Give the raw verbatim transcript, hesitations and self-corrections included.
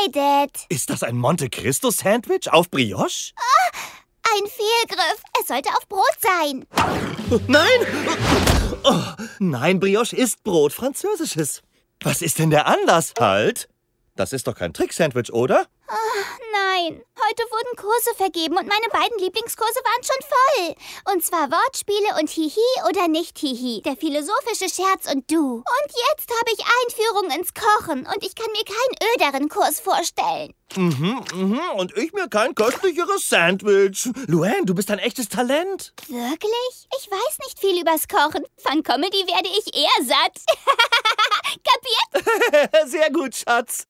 Dad. Ist das ein Monte Cristo Sandwich auf Brioche? Oh, ein Fehlgriff. Es sollte auf Brot sein. Nein! Oh, nein, Brioche ist Brot, französisches. Was ist denn der Anlass? Halt! Das ist doch kein Trick-Sandwich, oder? Oh, nein. Heute wurden Kurse vergeben und meine beiden Lieblingskurse waren schon voll. Und zwar Wortspiele und Hihi oder nicht Hihi. Der philosophische Scherz und du. Und jetzt habe ich Einführung ins Kochen und ich kann mir keinen öderen Kurs vorstellen. Mhm, mhm. Und ich mir kein köstlicheres Sandwich. Luann, du bist ein echtes Talent. Wirklich? Ich weiß nicht viel übers Kochen. Von Comedy werde ich eher satt. Kapiert? Sehr gut, Schatz.